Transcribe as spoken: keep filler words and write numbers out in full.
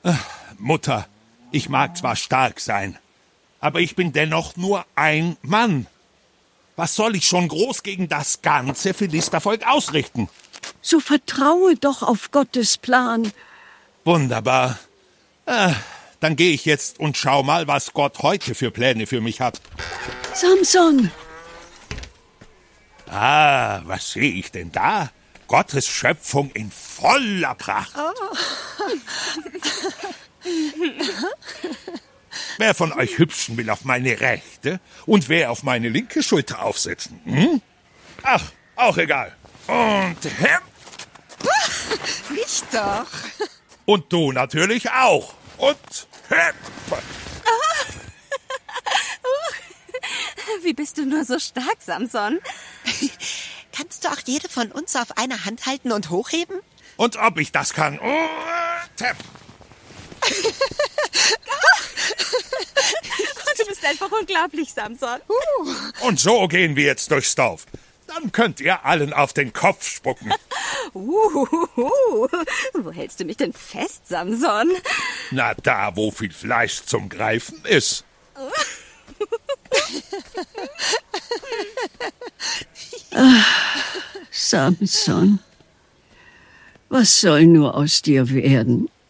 Mutter, ich mag zwar stark sein, aber ich bin dennoch nur ein Mann. Was soll ich schon groß gegen das ganze Philistervolk ausrichten? So vertraue doch auf Gottes Plan. Wunderbar. Äh, dann gehe ich jetzt und schau mal, was Gott heute für Pläne für mich hat. Samson! Ah, was sehe ich denn da? Gottes Schöpfung in voller Pracht. Oh. Wer von euch Hübschen will auf meine rechte und wer auf meine linke Schulter aufsitzen? Hm? Ach, auch egal. Und hep. Ich doch. Und du natürlich auch. Und hep. Wie bist du nur so stark, Samson? Kannst du auch jede von uns auf eine Hand halten und hochheben? Und ob ich das kann? Oh, tap. Du bist einfach unglaublich, Samson. Uh. Und so gehen wir jetzt durchs Dorf. Dann könnt ihr allen auf den Kopf spucken. Uhuhu. Wo hältst du mich denn fest, Samson? Na, da, wo viel Fleisch zum Greifen ist. Ach, Samson, was soll nur aus dir werden?